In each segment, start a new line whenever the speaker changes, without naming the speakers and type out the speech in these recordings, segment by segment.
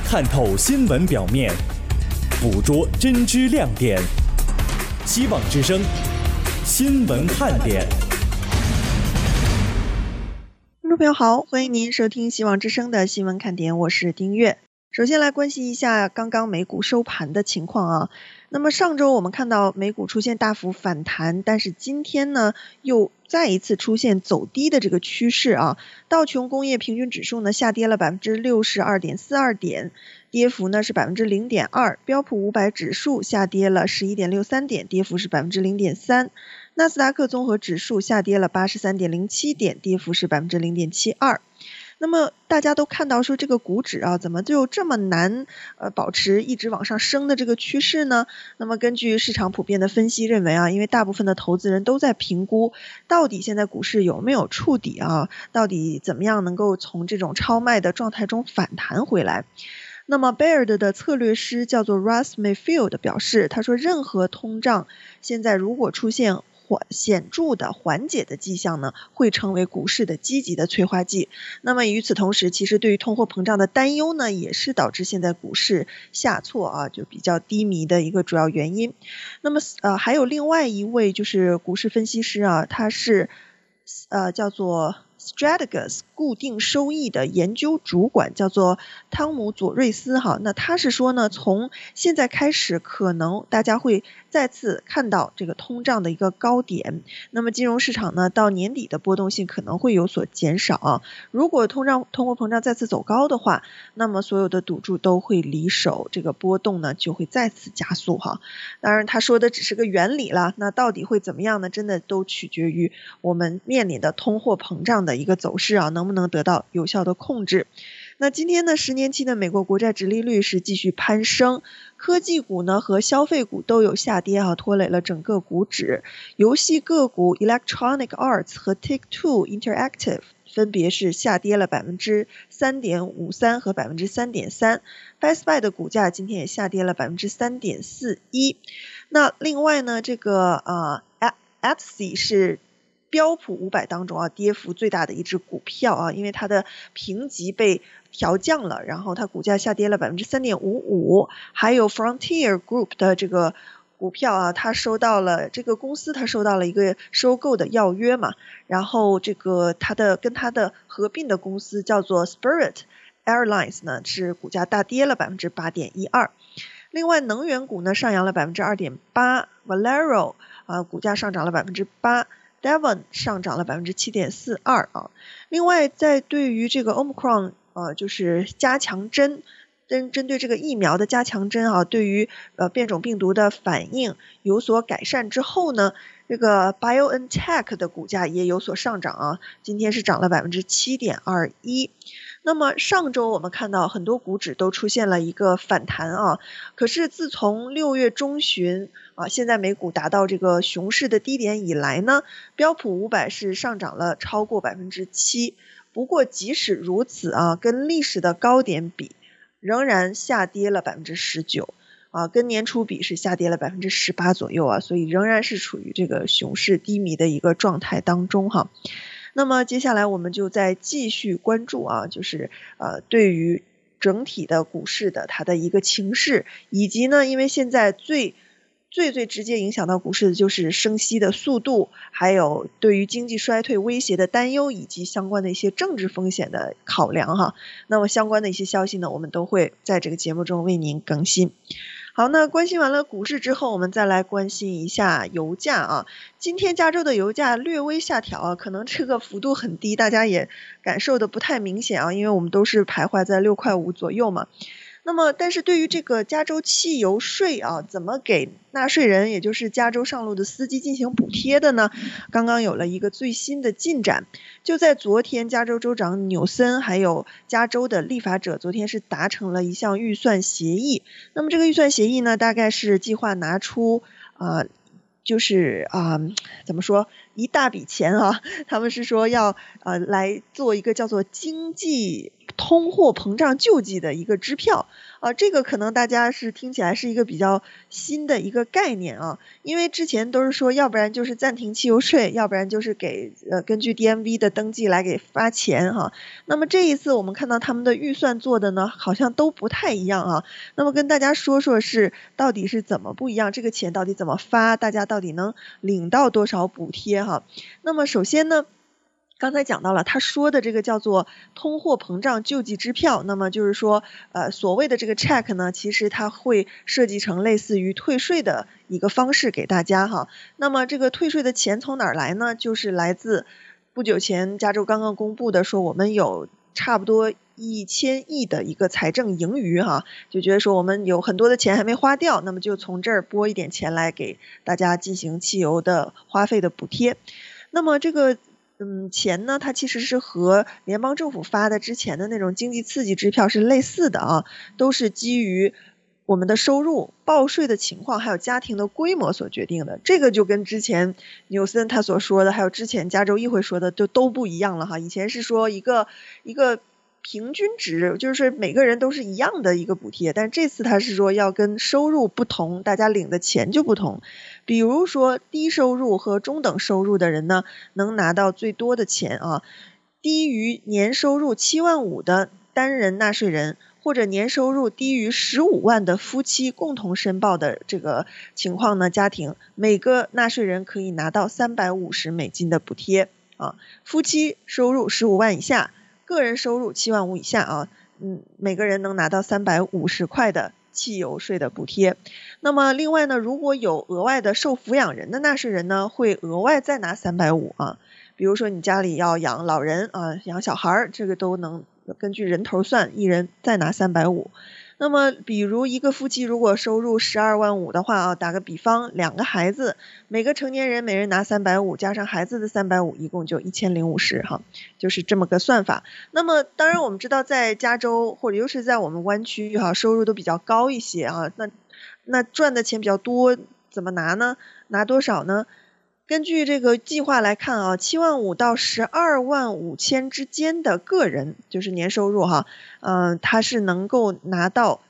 看透新闻表面，捕捉真知亮点。希望之声新闻看点。
听众朋友好，欢迎您收听希望之声的新闻看点，我是丁月。首先来关心一下刚刚美股收盘的情况啊。那么上周我们看到美股出现大幅反弹，但是今天呢又再一次出现走低的这个趋势啊。道琼工业平均指数呢下跌了 62.42 点，跌幅呢是 0.2%， 标普500指数下跌了 11.63 点，跌幅是 0.3%， 纳斯达克综合指数下跌了 83.07 点，跌幅是 0.72%。那么大家都看到说这个股指啊，怎么就这么难保持一直往上升的这个趋势呢？那么根据市场普遍的分析认为啊，因为大部分的投资人都在评估到底现在股市有没有触底啊，到底怎么样能够从这种超卖的状态中反弹回来。那么 Baird 的策略师叫做 Russ Mayfield 表示，他说任何通胀现在如果出现显著的缓解的迹象呢，会成为股市的积极的催化剂。那么与此同时，其实对于通货膨胀的担忧呢，也是导致现在股市下挫啊，就比较低迷的一个主要原因。那么还有另外一位就是股市分析师啊，他是叫做Strategas 固定收益的研究主管，叫做汤姆佐瑞斯哈。那他是说呢，从现在开始可能大家会再次看到这个通胀的一个高点，那么金融市场呢到年底的波动性可能会有所减少。如果通货膨胀再次走高的话，那么所有的赌注都会离手，这个波动呢就会再次加速哈。当然他说的只是个原理了，那到底会怎么样呢？真的都取决于我们面临的通货膨胀的一个走势啊，能不能得到有效的控制。那今天呢，10年期的美国国债殖利率是继续攀升，科技股呢和消费股都有下跌啊，拖累了整个股指。游戏个股 Electronic Arts 和 Take-Two Interactive 分别是下跌了 3.53% 和 3.3%， Best Buy 的股价今天也下跌了 3.41%。 那另外呢，这个Etsy 是标普500当中啊跌幅最大的一只股票啊，因为它的评级被调降了，然后它股价下跌了 3.55%。 还有 Frontier Group 的这个股票啊，这个公司它收到了一个收购的要约嘛，然后这个跟它的合并的公司叫做 Spirit Airlines 呢，是股价大跌了 8.12%。 另外能源股呢上扬了 2.8%， Valero 股价上涨了 8%， Devon 上涨了 7.42% 啊。另外在对于这个 Omicron 就是加强针针对这个疫苗的加强针啊，对于变种病毒的反应有所改善之后呢，这个 BioNTech 的股价也有所上涨啊，今天是涨了 7.21%。那么上周我们看到很多股指都出现了一个反弹啊，可是自从6月中旬现在美股达到这个熊市的低点以来呢，标普500是上涨了超过 7%。 不过即使如此啊，跟历史的高点比仍然下跌了 19%跟年初比是下跌了 18% 左右啊，所以仍然是处于这个熊市低迷的一个状态当中哈。那么接下来我们就再继续关注啊，就是对于整体的股市的它的一个情势，以及呢，因为现在最直接影响到股市的就是升息的速度，还有对于经济衰退威胁的担忧，以及相关的一些政治风险的考量哈。那么相关的一些消息呢，我们都会在这个节目中为您更新。好，那关心完了股市之后，我们再来关心一下油价啊。今天加州的油价略微下调啊，可能这个幅度很低，大家也感受的不太明显啊，因为我们都是徘徊在6.5块左右嘛。那么但是对于这个加州汽油税啊，怎么给纳税人也就是加州上路的司机进行补贴的呢？刚刚有了一个最新的进展，就在昨天，加州州长纽森还有加州的立法者昨天是达成了一项预算协议。那么这个预算协议呢，大概是计划拿出就是怎么说一大笔钱啊，他们是说要来做一个叫做经济通货膨胀救济的一个支票这个可能大家是听起来是一个比较新的一个概念因为之前都是说要不然就是暂停汽油税，要不然就是给根据 DMV 的登记来给发钱那么这一次我们看到他们的预算做的呢好像都不太一样那么跟大家说说是到底是怎么不一样，这个钱到底怎么发，大家到底能领到多少补贴那么首先呢，刚才讲到了，他说的这个叫做通货膨胀救济支票，那么就是说所谓的这个 check 呢，其实它会设计成类似于退税的一个方式给大家那么这个退税的钱从哪儿来呢？就是来自不久前加州刚刚公布的，说我们有差不多1000亿的一个财政盈余就觉得说我们有很多的钱还没花掉，那么就从这儿拨一点钱来给大家进行汽油的花费的补贴。那么这个钱呢，它其实是和联邦政府发的之前的那种经济刺激支票是类似的都是基于我们的收入、报税的情况还有家庭的规模所决定的。这个就跟之前纽森他所说的还有之前加州议会说的就都不一样了以前是说一个平均值，就是每个人都是一样的一个补贴，但这次他是说要跟收入不同，大家领的钱就不同。比如说低收入和中等收入的人呢，能拿到最多的钱低于年收入7万5的单人纳税人，或者年收入低于15万的夫妻共同申报的这个情况呢，家庭每个纳税人可以拿到$350的补贴夫妻收入15万以下，个人收入7万5以下每个人能拿到350块的汽油税的补贴。那么另外呢，如果有额外的受抚养人的纳税人呢，会额外再拿350比如说你家里要养老人养小孩，这个都能根据人头算，一人再拿350。那么比如一个夫妻如果收入12万5的话打个比方，2个孩子，每个成年人每人拿350，加上孩子的350，一共就1050就是这么个算法。那么当然我们知道在加州或者尤其是在我们湾区收入都比较高一些那赚的钱比较多，怎么拿呢？拿多少呢？根据这个计划来看7万5到12万5千之间的个人，就是年收入他是能够拿到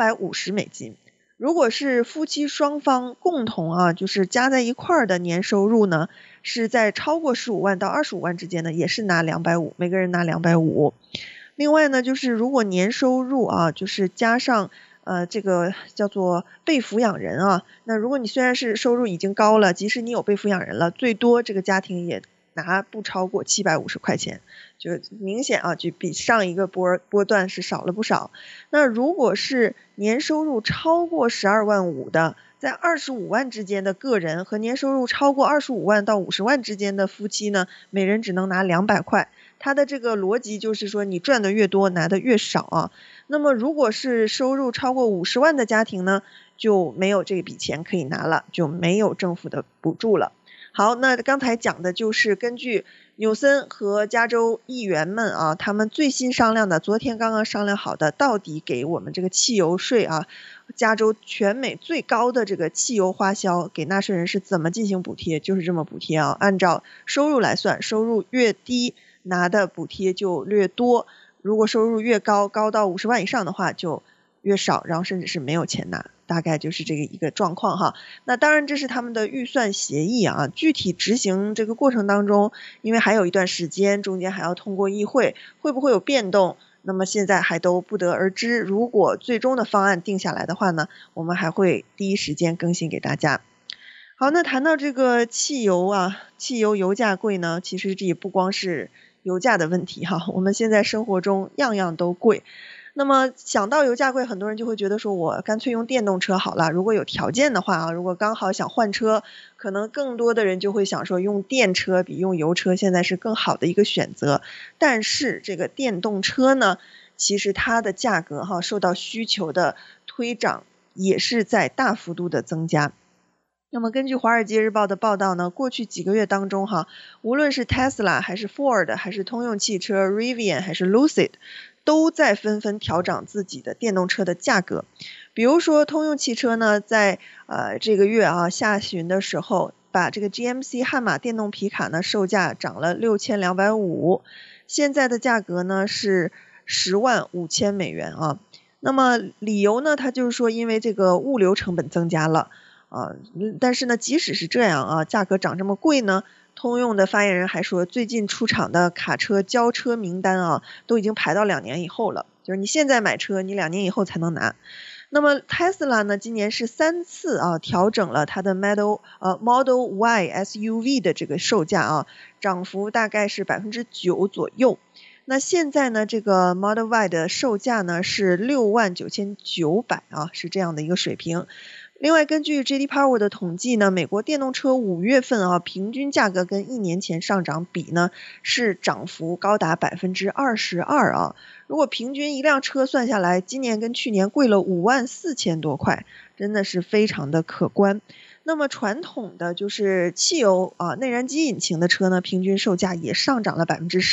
$250。如果是夫妻双方共同就是加在一块儿的年收入呢，是在超过15万到25万之间呢，也是拿250，每个人拿250。另外呢，就是如果年收入就是加上这个叫做被抚养人那如果你虽然是收入已经高了，即使你有被抚养人了，最多这个家庭也拿不超过750块钱，就明显就比上一个波段是少了不少。那如果是年收入超过12万5的，在25万之间的个人和年收入超过25万到50万之间的夫妻呢，每人只能拿200块。它的这个逻辑就是说你赚的越多拿的越少那么如果是收入超过50万的家庭呢，就没有这笔钱可以拿了，就没有政府的补助了。好，那刚才讲的就是根据纽森和加州议员们他们最新商量的，昨天刚刚商量好的，到底给我们这个汽油税加州全美最高的这个汽油花销给纳税人是怎么进行补贴，就是这么补贴按照收入来算，收入越低拿的补贴就越多，如果收入越高，高到50万以上的话就越少，然后甚至是没有钱拿，大概就是这个一个状况那当然这是他们的预算协议具体执行这个过程当中，因为还有一段时间，中间还要通过议会，会不会有变动，那么现在还都不得而知。如果最终的方案定下来的话呢，我们还会第一时间更新给大家。好，那谈到这个汽油汽油油价贵呢，其实这也不光是油价的问题我们现在生活中样样都贵。那么想到油价贵，很多人就会觉得说我干脆用电动车好了，如果有条件的话如果刚好想换车，可能更多的人就会想说用电车比用油车现在是更好的一个选择。但是这个电动车呢，其实它的价格受到需求的推涨也是在大幅度的增加。那么根据华尔街日报的报道呢，过去几个月当中无论是 Tesla 还是 Ford 还是通用汽车 Rivian 还是 Lucid， 都在纷纷调涨自己的电动车的价格。比如说通用汽车呢，在这个月下旬的时候，把这个 GMC 悍马电动皮卡呢售价涨了6250，现在的价格呢是 $105,000啊。那么理由呢，他就是说因为这个物流成本增加了但是呢，即使是这样啊，价格涨这么贵呢，通用的发言人还说，最近出厂的卡车交车名单啊，都已经排到2年以后了，就是你现在买车，你2年以后才能拿。那么 Tesla 呢，今年是3次调整了它的 Model Y SUV 的这个售价啊，涨幅大概是9%左右。那现在呢，这个 Model Y 的售价呢是$69,900是这样的一个水平。另外，根据 JD Power 的统计呢，美国电动车5月份平均价格跟1年前上涨比呢是涨幅高达22%如果平均一辆车算下来，今年跟去年贵了54000多块，真的是非常的可观。那么传统的就是汽油内燃机引擎的车呢，平均售价也上涨了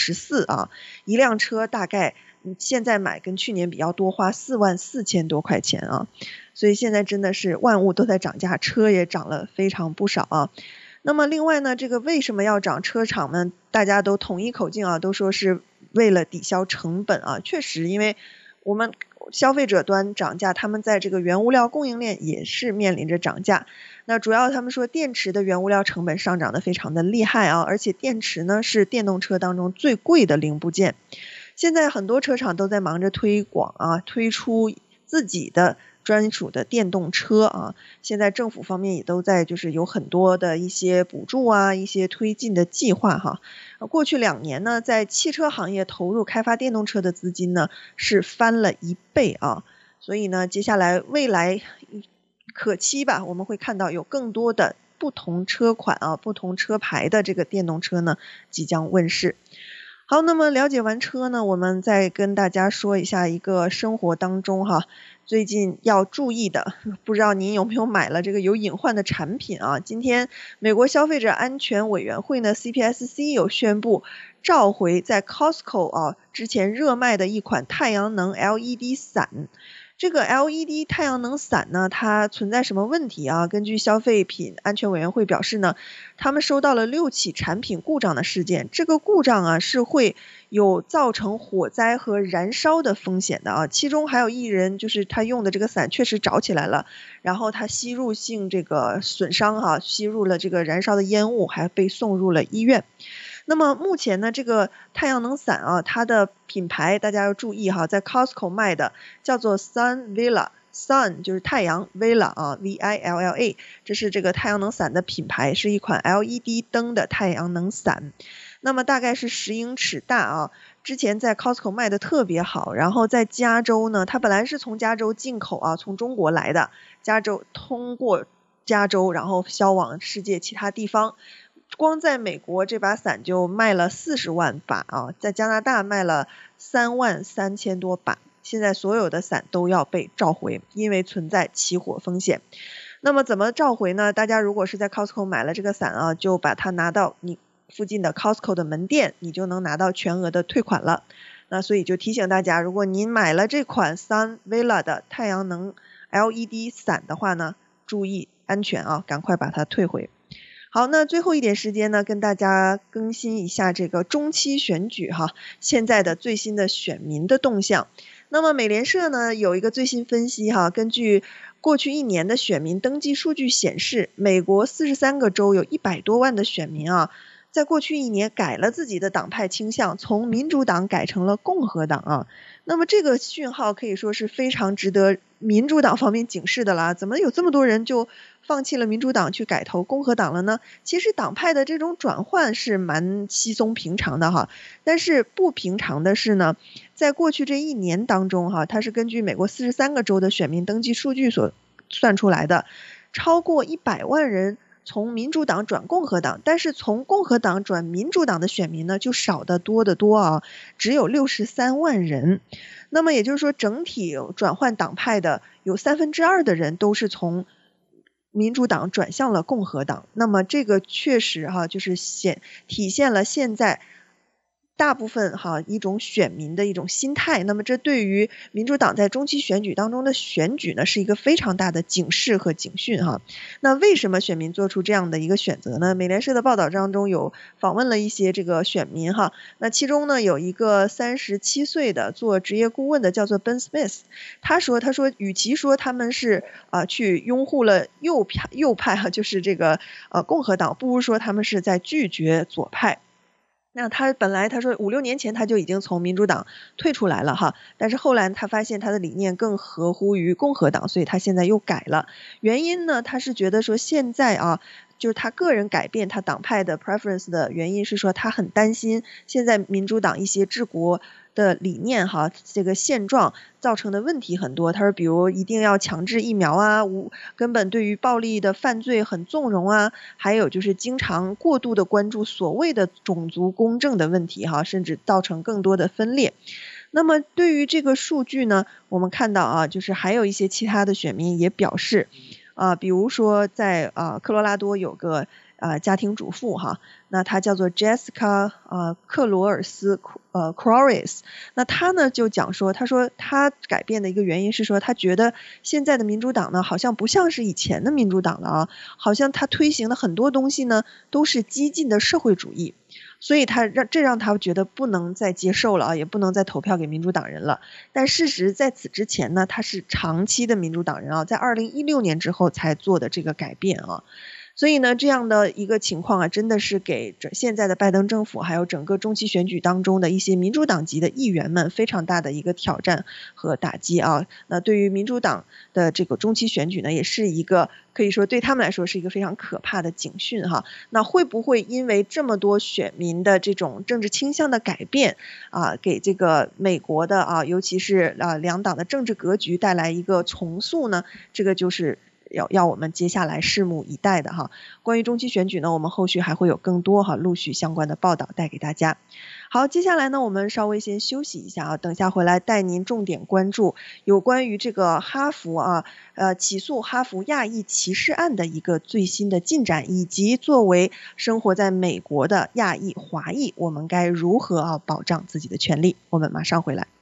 14%一辆车大概现在买跟去年比要多花44000多块钱所以现在真的是万物都在涨价，车也涨了非常不少那么另外呢，这个为什么要涨？车厂们大家都统一口径都说是为了抵消成本确实，因为我们消费者端涨价，他们在这个原物料供应链也是面临着涨价。那主要他们说电池的原物料成本上涨的非常的厉害而且电池呢是电动车当中最贵的零部件。现在很多车厂都在忙着推广推出自己的专属的电动车现在政府方面也都在就是有很多的一些补助一些推进的计划过去2年呢，在汽车行业投入开发电动车的资金呢是翻了1倍所以呢，接下来未来可期吧，我们会看到有更多的不同车款不同车牌的这个电动车呢即将问世。好，那么了解完车呢，我们再跟大家说一下一个生活当中最近要注意的，不知道您有没有买了这个有隐患的产品今天美国消费者安全委员会呢 CPSC 有宣布召回在 Costco 之前热卖的一款太阳能 LED 伞。这个 LED 太阳能伞呢，它存在什么问题根据消费品安全委员会表示呢，他们收到了6起产品故障的事件。这个故障是会有造成火灾和燃烧的风险的其中还有一人就是他用的这个伞确实着起来了，然后他吸入性这个损伤吸入了这个燃烧的烟雾，还被送入了医院。那么目前呢，这个太阳能伞它的品牌大家要注意在 Costco 卖的叫做 Sun Villa，Sun 就是太阳 Villa VILLA， 这是这个太阳能伞的品牌，是一款 LED 灯的太阳能伞。那么大概是10英尺大之前在 Costco 卖的特别好，然后在加州呢，它本来是从加州进口从中国来的，加州通过加州然后销往世界其他地方。光在美国这把伞就卖了40万把在加拿大卖了33000多把。现在所有的伞都要被召回，因为存在起火风险。那么怎么召回呢？大家如果是在 Costco 买了这个伞就把它拿到你附近的 Costco 的门店，你就能拿到全额的退款了。那所以就提醒大家，如果您买了这款 Sun Villa 的太阳能 LED 伞的话呢，注意安全赶快把它退回。好，那最后一点时间呢，跟大家更新一下这个中期选举现在的最新的选民的动向。那么美联社呢有一个最新分析根据过去1年的选民登记数据显示，美国43个州有100多万的选民在过去1年改了自己的党派倾向，从民主党改成了共和党那么这个讯号可以说是非常值得民主党方面警示的啦，怎么有这么多人就放弃了民主党去改投共和党了呢？其实党派的这种转换是蛮稀松平常的但是不平常的是呢，在过去这1年当中它是根据美国43个州的选民登记数据所算出来的，超过100万人从民主党转共和党，但是从共和党转民主党的选民呢就少得多得多只有63万人。那么也就是说，整体转换党派的有2/3的人都是从民主党转向了共和党。那么这个确实就是体现了现在大部分一种选民的一种心态，那么这对于民主党在中期选举当中的选举呢，是一个非常大的警示和警讯那为什么选民做出这样的一个选择呢？美联社的报道当中有访问了一些这个选民那其中呢有一个37岁的做职业顾问的叫做 Ben Smith， 他说与其说他们是去拥护了右派就是这个共和党，不如说他们是在拒绝左派。那他本来他说5-6年前他就已经从民主党退出来了但是后来他发现他的理念更合乎于共和党，所以他现在又改了。原因呢，他是觉得说现在就是他个人改变他党派的 preference 的原因是说他很担心现在民主党一些治国的理念这个现状造成的问题很多。他说比如一定要强制疫苗根本对于暴力的犯罪很纵容还有就是经常过度的关注所谓的种族公正的问题甚至造成更多的分裂。那么对于这个数据呢，我们看到就是还有一些其他的选民也表示比如说在科罗拉多有个家庭主妇那她叫做 Jessica 克罗尔斯Crores， 那她呢就讲说，她说她改变的一个原因是说，她觉得现在的民主党呢好像不像是以前的民主党了好像她推行的很多东西呢都是激进的社会主义，所以这让他觉得不能再接受了也不能再投票给民主党人了。但事实在此之前呢，他是长期的民主党人在2016年之后才做的这个改变所以呢，这样的一个情况真的是给现在的拜登政府还有整个中期选举当中的一些民主党籍的议员们非常大的一个挑战和打击那对于民主党的这个中期选举呢，也是一个可以说对他们来说是一个非常可怕的警讯那会不会因为这么多选民的这种政治倾向的改变给这个美国的尤其是两党的政治格局带来一个重塑呢？这个就是要我们接下来拭目以待的关于中期选举呢，我们后续还会有更多陆续相关的报道带给大家。好，接下来呢我们稍微先休息一下等下回来带您重点关注有关于这个哈佛起诉哈佛亚裔歧视案的一个最新的进展，以及作为生活在美国的亚裔华裔，我们该如何保障自己的权利。我们马上回来。